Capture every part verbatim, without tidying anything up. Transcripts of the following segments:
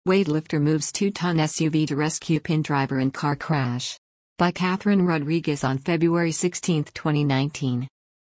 Weightlifter moves two-ton S U V to rescue pinned driver in car crash. By Catherine Rodriguez on February sixteenth, twenty nineteen.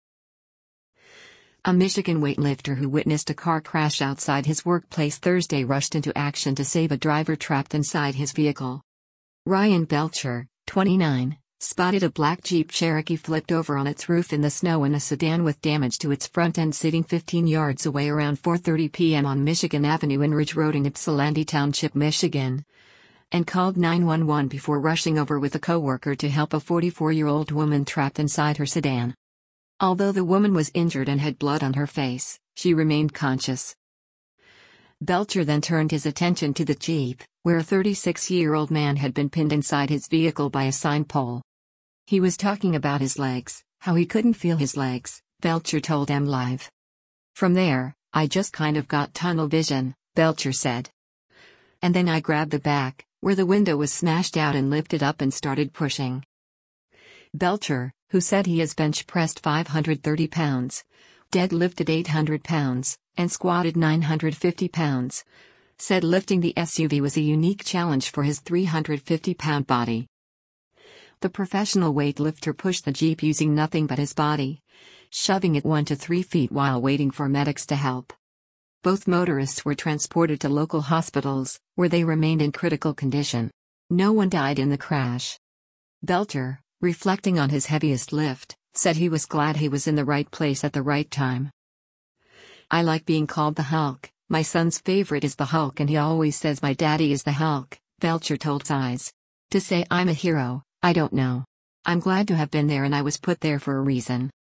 A Michigan weightlifter who witnessed a car crash outside his workplace Thursday rushed into action to save a driver trapped inside his vehicle. Ryan Belcher, twenty-nine, spotted a black Jeep Cherokee flipped over on its roof in the snow and a sedan with damage to its front end sitting fifteen yards away around four thirty p m on Michigan Avenue and Ridge Road in Ypsilanti Township, Michigan, and called nine one one before rushing over with a coworker to help a forty-four-year-old woman trapped inside her sedan. Although the woman was injured and had blood on her face, she remained conscious. Belcher then turned his attention to the Jeep, where a thirty-six-year-old man had been pinned inside his vehicle by a sign pole. He was talking about his legs, how he couldn't feel his legs, Belcher told M Live. From there, I just kind of got tunnel vision, Belcher said. And then I grabbed the back, where the window was smashed out, and lifted up and started pushing. Belcher, who said he has bench pressed five hundred thirty pounds, deadlifted eight hundred pounds, and squatted nine hundred fifty pounds, said lifting the S U V was a unique challenge for his three hundred fifty pound body. The professional weightlifter pushed the Jeep using nothing but his body, shoving it one to three feet while waiting for medics to help. Both motorists were transported to local hospitals, where they remained in critical condition. No one died in the crash. Belcher, reflecting on his heaviest lift, said he was glad he was in the right place at the right time. I like being called the Hulk. My son's favorite is the Hulk and he always says my daddy is the Hulk, Belcher told Size. To say I'm a hero, I don't know. I'm glad to have been there and I was put there for a reason.